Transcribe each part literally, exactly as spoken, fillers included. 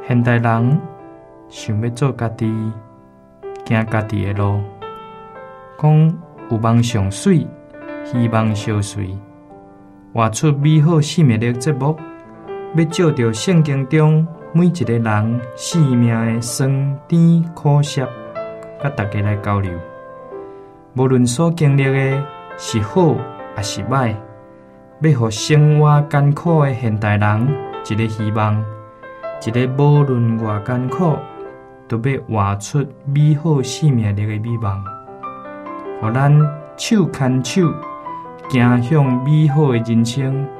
现代人想要做家己，行家己的路，讲有梦上水，希望相随，活出美好生命的节目，要照着圣经中每一个人生命的酸甜苦涩，甲大家来交流。无论所经历的是好还是歹，要互生活艰苦的现代人一个希望，一个无论偌艰苦，都要活出美好生命力的美梦，互咱手牵手，行向美好的人生。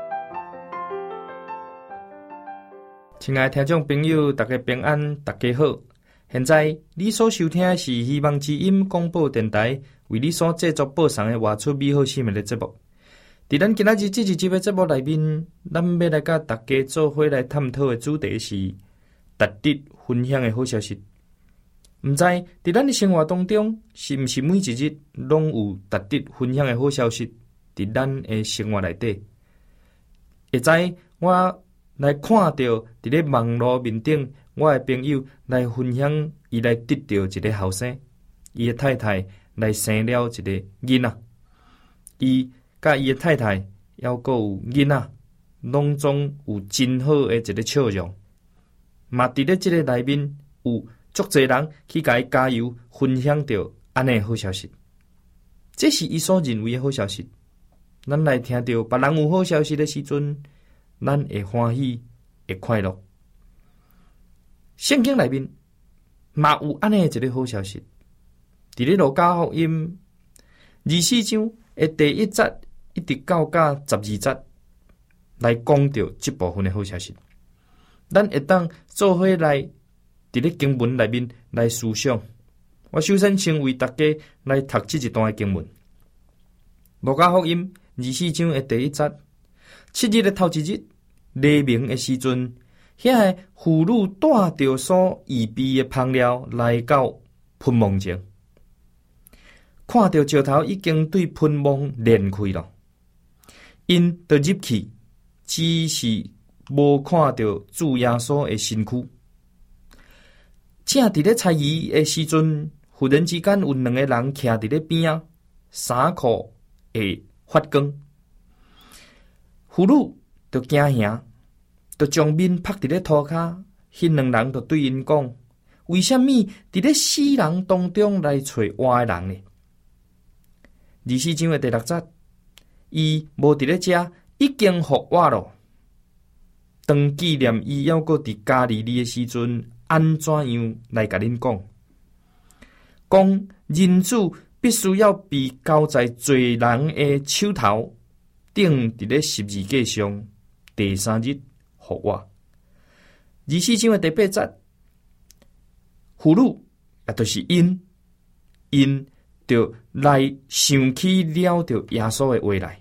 亲爱的听众朋友，大家平安，大家好。现在你所收听的是希望之音广播电台为你所制作播送的活出美好生命的节目。在咱今仔日这一集的节目内面，咱要来甲大家做伙来探讨的主题是值得分享的好消息。唔知在咱的生活当中，是毋是每一日拢有值得分享的好消息在咱的生活内底？会知我来看到伫咧网络面顶，我的朋友来分享，伊来得到一个后生，伊的太太来生了一个囡仔，伊甲伊的太太还佫有囡仔，拢总有真好的一个笑容。嘛，伫咧即个内面有足侪人去甲伊加油，分享着安尼好消息。这是伊所认为的好消息。咱来听到别人有好消息的时阵，咱会欢喜，会快乐。圣经内面嘛有安尼一个好消息，伫咧路加福音二四章的第一节一直到甲十二节来讲到这部分的好消息。咱会当做伙来伫咧经文内面来思想。我首先先为大家来读这一段的经文。路加福音二四章的第一节，七日的头一日，黎明的时阵，遐个妇女带着所预备的香料来到喷梦前，看到石头已经对喷梦连开了，因就入去，只是无看到主耶稣的身躯。正伫咧猜疑的时阵，忽然之间有两个人徛伫咧边仔，衫裤会发光。妇女就惊吓，就将面拍伫咧涂骹。迄两人就对因讲：为什么伫咧死人当中来找活的人呢？二四章的第六节，伊无伫咧遮，已经复活了。当纪念伊要搁伫加利利的时阵，安怎样来甲恁讲？讲人子必须要被交在罪人的手头，顶伫咧十字架上，第三日复活。二四章的第八节，妇女也就是因，因就来想起了着耶稣的话来，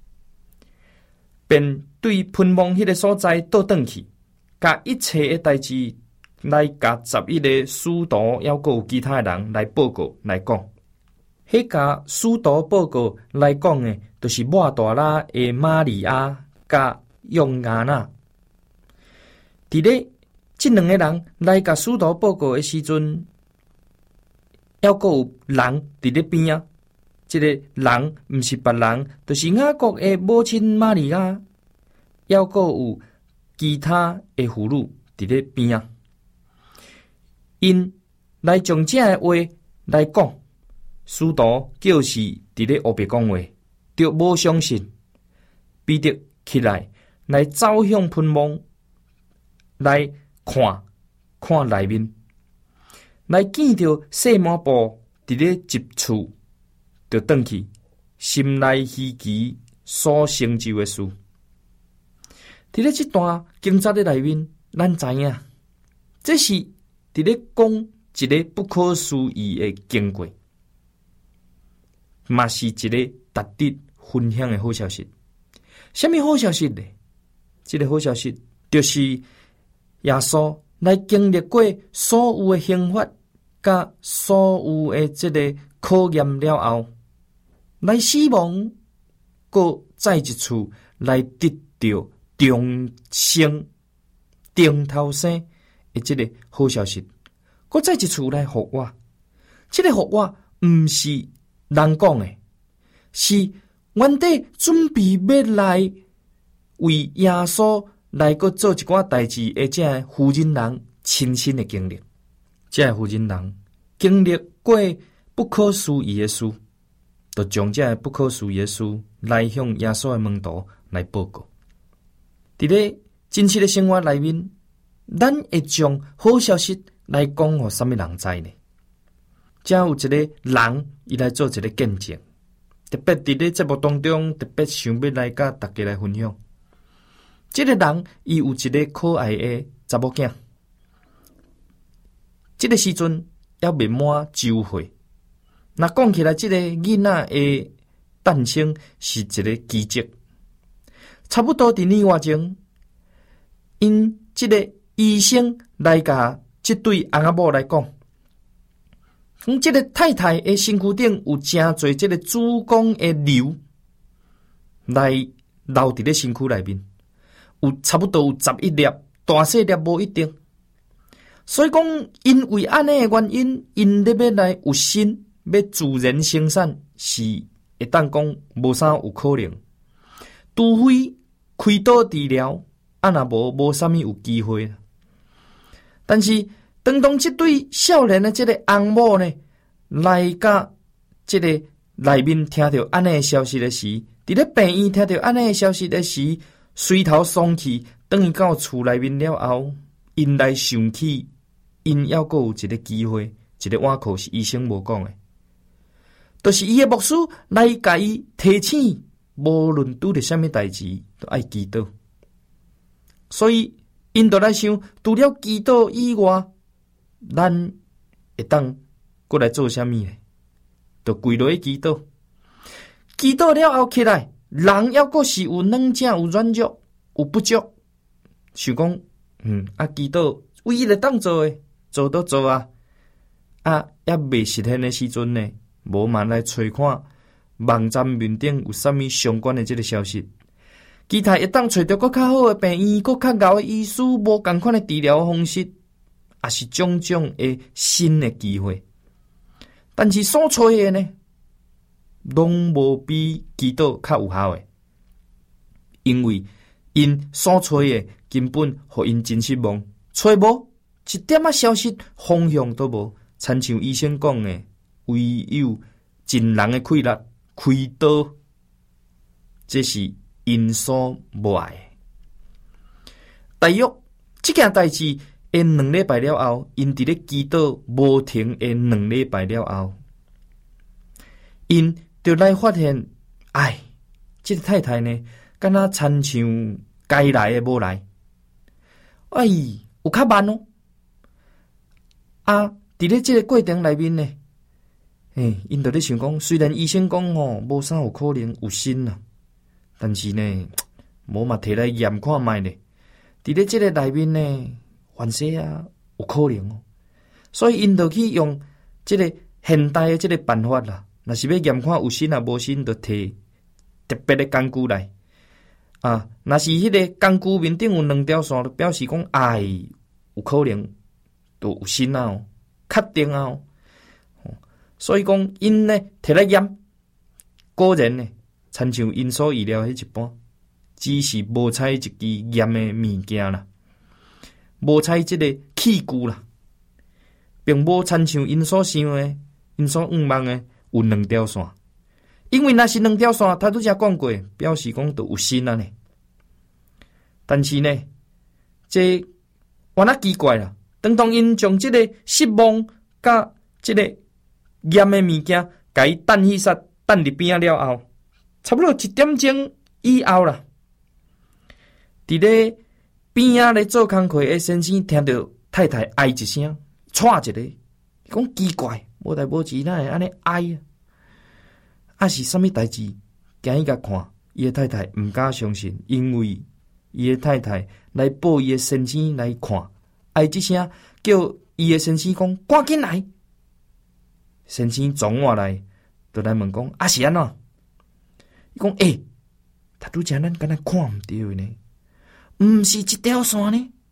便对喷梦迄个所在倒转去，甲一切的代志来甲十一个使徒，还佫有其他的人来报告来讲。迄甲使徒报告来讲的，就是抹大拉的玛利亚甲约亚娜。伫咧这两个人来甲使徒报告的时阵，还佫有人伫咧边啊。这个人毋是别人，就是雅各的母亲玛利亚，还佫有其他的妇女伫咧边啊。因来将这个话来讲，使徒就是伫咧黑白讲话，就无相信，彼得起来来走向喷梦，来看看内面，来见到细麻布伫咧一处，就转去，心内希奇所成就的事。伫咧这段经节的内面，咱知影，这是伫咧讲一个不可思议的经过，嘛是一个值得分享的好消息。什么好消息呢？这个好消息就是耶稣来经历过所有的刑罚，甲所有的这个考验了后，来死亡，搁再一次来得到重生、顶头生的这个好消息，搁再一次来互我。这个互我毋是人讲的，是原地准备要来为耶稣来搁做一寡代志的这个负责人亲身的经历。这个负责人经历过不可思议的事，就将这个不可思议的事来向耶稣的门徒来报告。伫咧真实的生活内面，咱会将好消息来讲互什么人知呢？才有一个人伊来做一个见证，特别伫咧节目当中，特别想要来甲大家来分享。这个人伊有一个可爱的查某囝，这个时阵还未满周岁。那讲起来，这个囡仔的诞生是一个奇迹。差不多伫年外前，因这个医生来甲这对翁仔某来讲，讲这个太太的身躯顶有真侪这个子宫的瘤来留伫咧身躯内面，有差不多有十一粒，大细粒无一定。所以讲，因为安尼的原因，因咧要来有心，要自然生产，是会当讲无啥有可能，除非开刀治疗，啊若无无啥物有机会。但是当当这对少年的这个翁某呢，来甲这个内面听到安尼的消息的时，伫咧病院听到安尼的消息的时，垂头丧气，等伊到厝内面了后，因来想起，因还阁有一个机会，一个碗口是医生无讲的，就是伊的牧师来甲伊提醒，无论拄着什么代志，都爱祈祷。所以因就来想，除了祈祷以外，咱会当过来做啥物呢？就跪落去祈祷。祈祷了后起来，人还阁是有软弱、有软弱、有不足。想讲，嗯，啊，祈祷唯一会当做的，做都做啊。啊，也未实现的时阵呢，无嘛来找看网站面顶有啥物相关的这个消息。其他一当找到更较好的病院，更较高的医师，无同款的治疗方式，也是种种的新的机会。但是所找的呢，拢无比祈祷较有效的，因为因所找的根本互因真失望，找无一点仔消息方向都无，亲像医生讲的，唯有尽人的气力开刀，这是因所无爱的。大约这件代志的两礼拜了后，因伫咧祈祷无停的两礼拜了后，因就来发现，哎，这个太太呢，敢若亲像该来的无来，哎，有较慢哦。啊，伫咧这个过程内面呢，诶，因就咧想讲，虽然医生讲吼，无啥有可能有心啦。但是呢，无嘛摕来验看卖咧，伫咧即个内面呢，凡事啊有可能哦。所以因就去用即个现代的即个办法啦。若是要验看有心啊无心，就摕特别的工具来啊。若是迄个工具面顶有两条线，就表示讲哎有可能就有心啊哦，确定啊哦。所以讲因呢摕来验，果然呢。亲像因所预料迄一般，只是无采一支验的物件啦，无采即个器具啦，并无亲像因所想的、因所仰望的有两条线。因为若是两条线，他拄则讲过，表示讲就有心啊呢。但是呢，这原来奇怪啦，当当因将即个失望甲即个验的物件，甲伊等起煞等伫边了后。差不多一点钟以后啦，伫咧边仔咧做工课的先生听到太太哀一声，喘一个，讲奇怪，无代无志哪会安尼哀啊？啊是啥物代志？行去甲看，伊的太太毋敢相信，因为伊的太太来报伊的先生来看，哀一声叫伊的先生讲赶紧来。先生撞我来，就来问讲啊是安怎？伊讲诶，他拄则咱敢若看毋到呢，毋是一条线呢，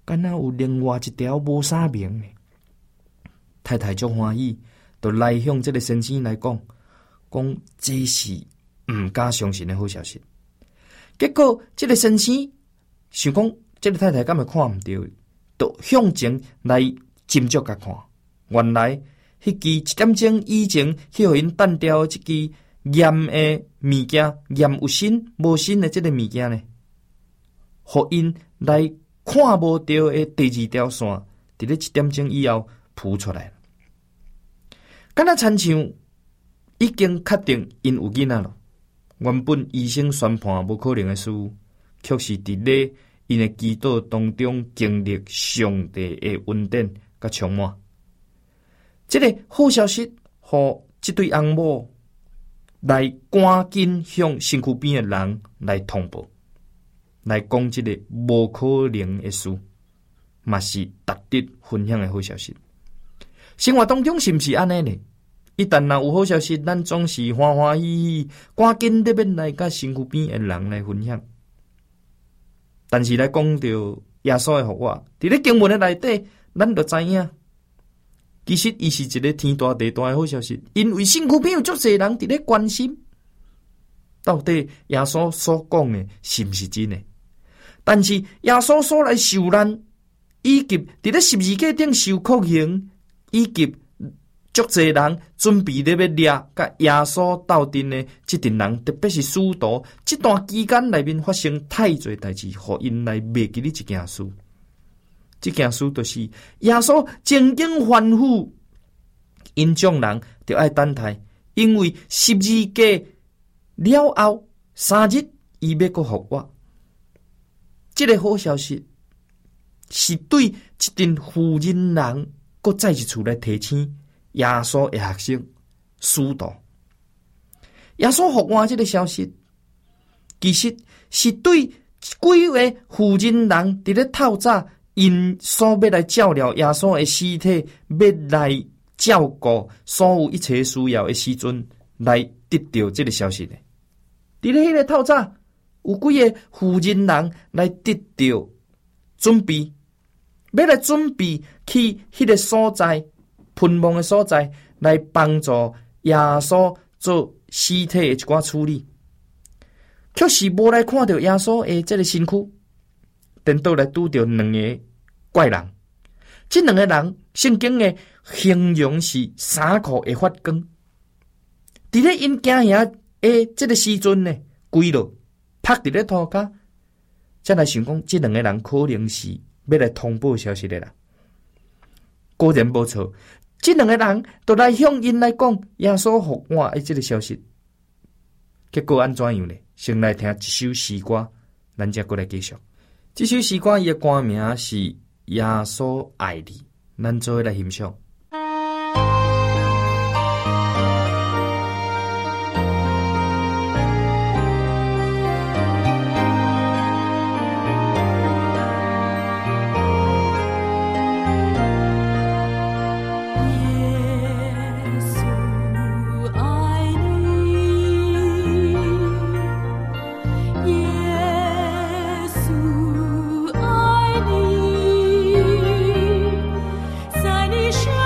敢若有另外一条无啥名的。太太足欢喜，就来向这个先生来讲，讲这是毋敢相信的好消息。结果这个先生想讲，这个太太敢会看毋到，就向前来斟酌甲看。原来迄支一点钟以前去互因弹掉即支验的物件，验有新无新的即个物件呢，互因来看无到的第二条线，伫咧一点钟以后浮出来。敢若亲像已经确定因有囡仔了，原本医生宣判无可能的事，却是伫咧因的祈祷当中经历上帝的恩典甲充满。这个好消息，互这对翁某来赶紧向身躯边的人来通报，来讲这个无可能的事，嘛是值得分享的好消息。生活当中是毋是安尼呢？一旦若有好消息，咱总是欢欢喜喜，赶紧得要来甲身躯边的人来分享。但是来讲到耶稣的复活，伫咧经文的内底，咱就知影，其实伊是一个天大地大的好消息，因为身躯边有足侪人伫咧关心，到底耶稣所讲的是毋是真的？但是耶稣所来受难，以及伫咧十字架顶受酷刑，以及足侪人准备咧要掠甲耶稣斗阵的即阵人，特别是使徒，这段期间内面发生太侪代志，互因来袂记哩一件事。这件事就是耶稣曾经吩咐因众人就爱等待，因为十字架了后三日，伊要搁复活。这个好消息是对一群富人人搁再一次来提醒耶稣的学生使徒。耶稣复活这个消息，其实是对几位富人人伫咧透早因所要来照料耶稣的尸体，要来照顾所有一切需要的时阵，来得到这个消息的。伫咧迄个透早，有几个富人人来得到准备，要来准备去迄个所在喷蒙的所在，来帮助耶稣做尸体的一寡处理，却是无来看到耶稣的这个身躯，等到来拄到两个怪人。这两个人圣经的形容是衫裤会发光，伫咧因惊遐的这个时阵呢，跪落趴伫咧涂骹，才来想讲，这两个人可能是要来通报消息的人。果然无错，这两个人都来向因来讲耶稣复活的这个消息。结果安怎样呢？先来听一首诗歌，咱才过来继续。这首诗歌伊的歌名是《耶稣爱你》，咱做伙来欣赏。 在你身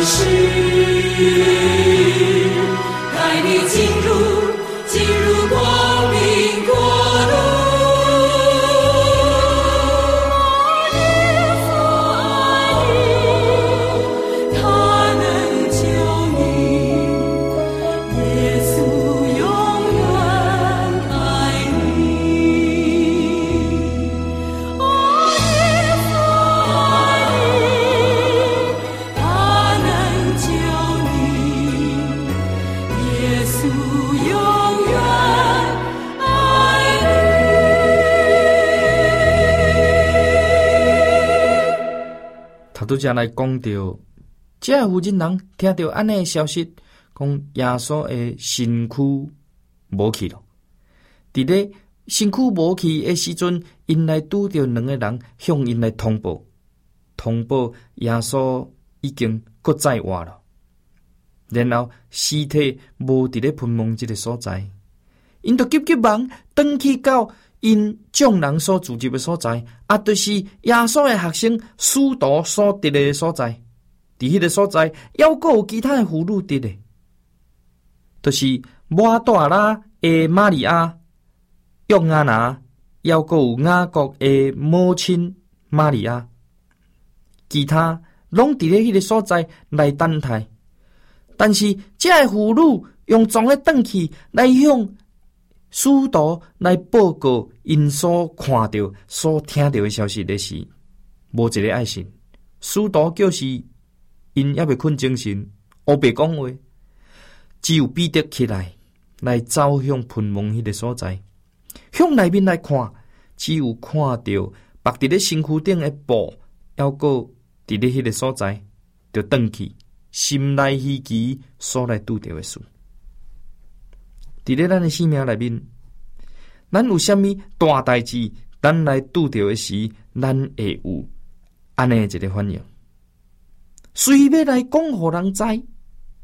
世，带你进入进入光明国度。 拄则来讲到，这个妇人人听到安尼的消息，讲耶稣的身躯无去了。伫咧身躯无去的时阵，因来拄着两个人向因来通报，通报耶稣已经搁再活了。然后尸体无伫咧喷蒙这个所在，因就急急忙转去到因众人所聚集的所在，啊，就是耶稣的学生使徒所伫的所在。伫迄个所在，犹阁有其他的妇女伫的，就是抹大拉的玛利亚、约亚拿，犹阁有雅各的母亲玛利亚，其他拢伫咧迄个所在来等待。但是这个妇女用装咧转去来向使徒来报告因所看到、所听到的消息的时，无一个爱信。使徒叫是因还未困精神，黑白讲话，只有彼得起来，来走向喷蒙迄个所在，向内面来看，只有看到绑伫咧身躯顶的布，还个伫咧迄个所在，就转去，心内希奇所来拄着的事。伫咧咱的生命内面，咱有啥物大代志，咱来拄着的时，咱会有安尼一个反应。随要来讲互人知，伫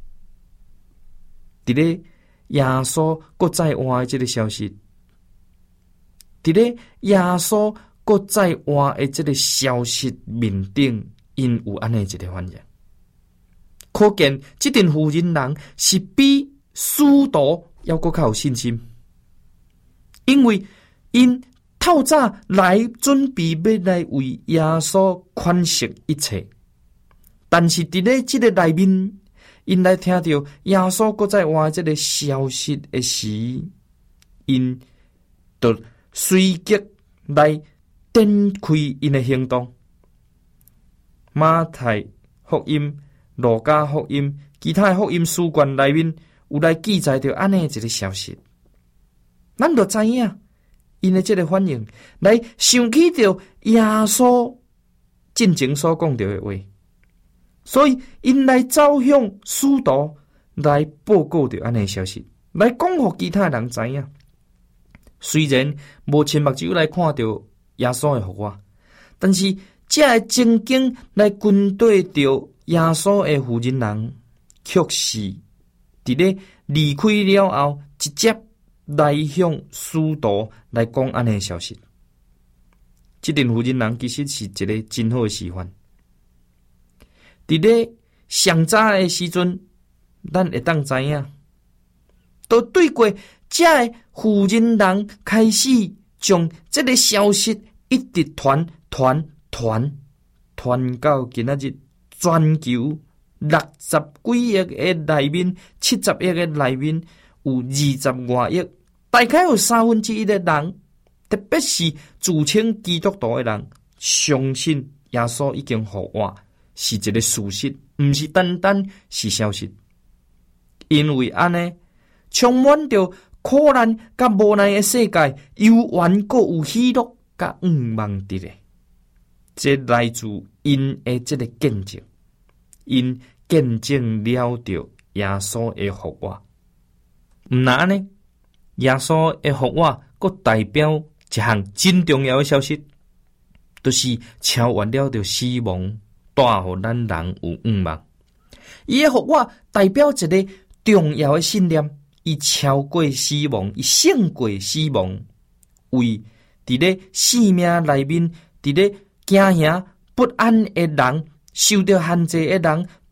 咧耶稣搁再活的这个消息，伫咧耶稣搁再活的这个消息面顶，因有安尼一个反应。可见这阵妇人人是比使徒要搁较有信心，因为因透早来准备要来为耶稣款式一切，但是伫咧这个内面，因来听到耶稣搁在活这个消息的时，因就随即来展开因的行动。马太福音、路加福音、其他的福音书卷内面有来记载着安尼一个消息，咱就知影因的这个反应，来想起着耶稣进前所讲着的话，所以因来走向使徒来报告着安尼消息，来讲互其他人知影。虽然无亲目睭来看到耶稣的复活，但是这个曾经来跟对着耶稣的妇人人，却是伫咧离开了后，直接来向使徒来讲安尼的消息。这阵妇人人其实是一个真好的示范。伫咧上早的时阵，咱会当知影，都对过这个妇人人开始将这个消息一直传传传传到今仔日全球六十几亿的内面，七十亿的内面有二十外亿，大概有三分之一的人，特别是自称基督徒的人，相信耶稣已经复活是一个事实，不是单单是消息。因为安尼，充满着苦难甲无奈的世界，犹原阁有喜乐甲愿望伫咧。这来自因的这个见证，因见证了着耶稣的复活。毋那安尼，耶稣的复活，阁代表一项真重要的消息，就是超越了着死亡，带互咱人有愿望。伊的复活代表一个重要的信念，伊超过死亡，伊胜过死亡，为伫咧生命内面，伫咧惊吓不安的人，受到限制的人，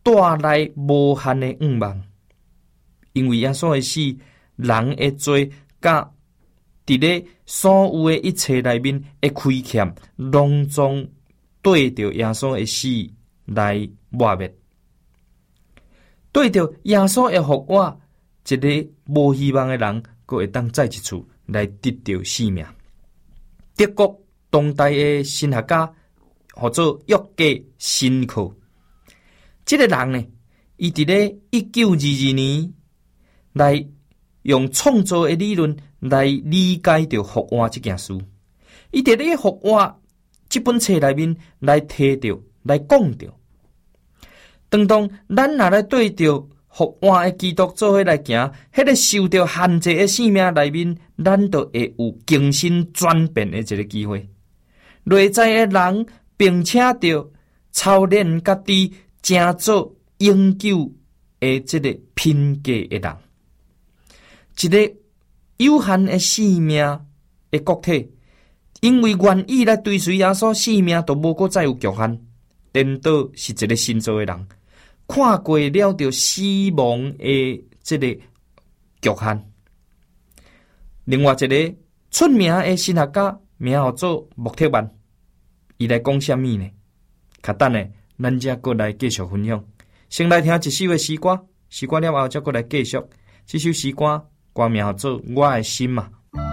带来无限的愿望，因为耶稣的死，人的罪甲伫咧所有的一切内面的亏欠，拢总对着耶稣的死来抹灭，对着耶稣的复活，一个无希望的人，佫会当再一次来得到生命。德国当代的神学家或者约格辛克，这个人呢，伊伫咧一九二二年来用创造的理论来理解着复活这件事。伊伫咧复活这本册内面来提着来讲着，当当咱若来对着复活的基督做伙来行，迄个受着限制的生命内面，咱就会有更新转变的一个机会。内在的人，并且着操练家己，成做永久的这个品格的人，一个有限的生命的个体，因为愿意来追随耶稣，生命都无搁再有局限。颠倒是一个新造的人，看过了着死亡的这个局限。另外一个出名的神学家，名叫做穆特曼，伊来讲什么呢？较等呢，咱才过来继续分享。先来听一首的诗歌，诗歌了后才过来继续。这首诗歌歌名叫做《我的心》嘛。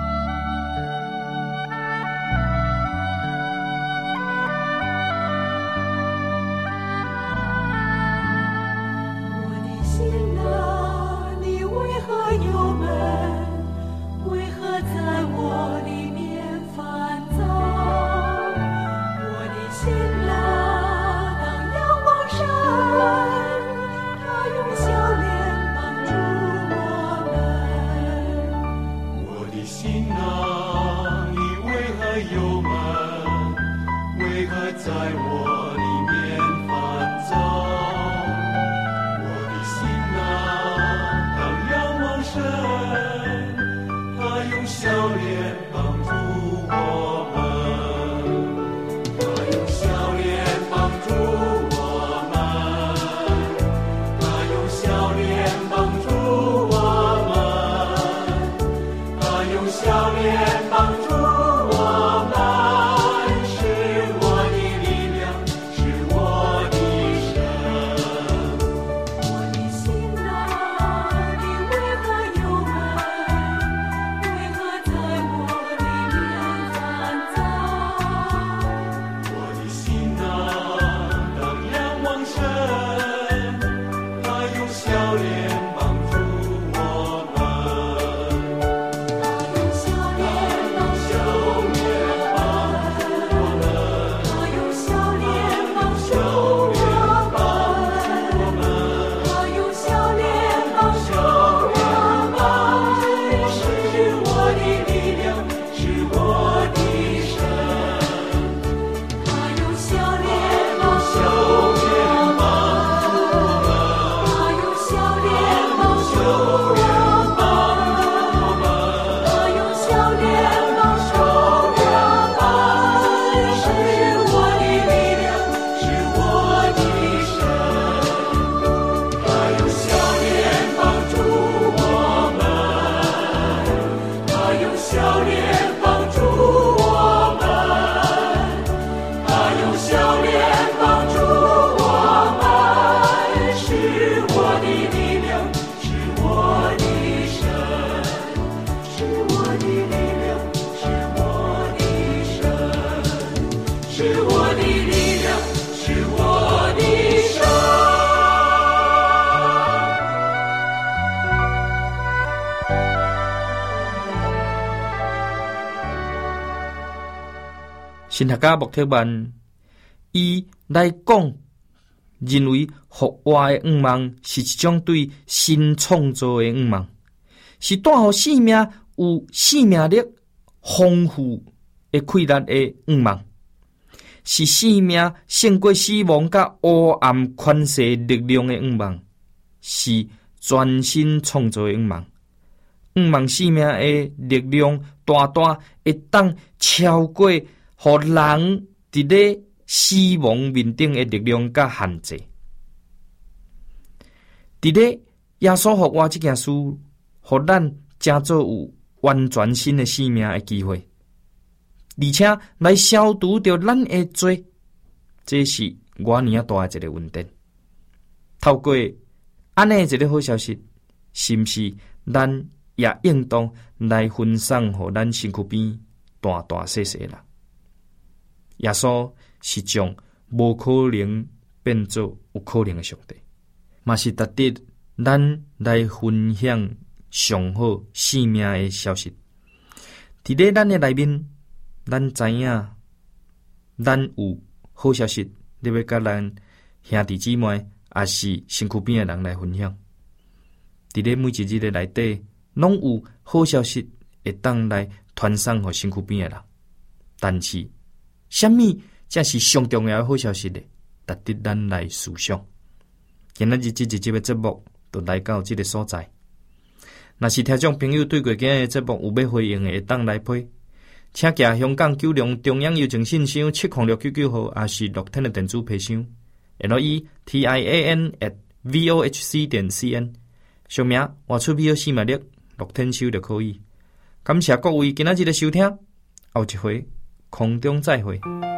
神学家穆特曼伊来讲，认为复活的愿望是一种对新创造的愿望，是带予生命有生命力、丰富的快乐的愿望，是生命胜过死亡甲黑暗权势力量的愿望，是全新创造的愿望。愿望生命的力量大大会当超过互人伫咧死亡面顶的力量甲限制。 伫咧耶稣互我这件事，互咱真做有完全新的生命的机会，而且来消除掉咱的罪，这是我尼啊大的一个问题。透过安尼一个好消息，是毋是咱也应当来分享互咱身躯边大大小小人？耶稣是将无可能变做有可能的上帝，嘛是值得咱来分享上好生命的消息。伫咧咱的内面，咱知影，咱有好消息，你要甲咱兄弟姊妹，也是身躯边的人来分享。伫咧每一日的内底，拢有好消息会当来传送互身躯边的人。但是，什么才是上重要的好消息呢？值得咱来思想。今仔日这一集的节目就来到这个所在。若是听众朋友对过今日的节目有要回应的，会当来批，请寄香港九龙中央邮政信箱七零六九九号，也是乐天的电子批箱 L E T I A N at V O H C 点 C N， 姓名换出比尔四麦粒乐天收就可以。感谢各位今仔日的收听，后一回空中再会。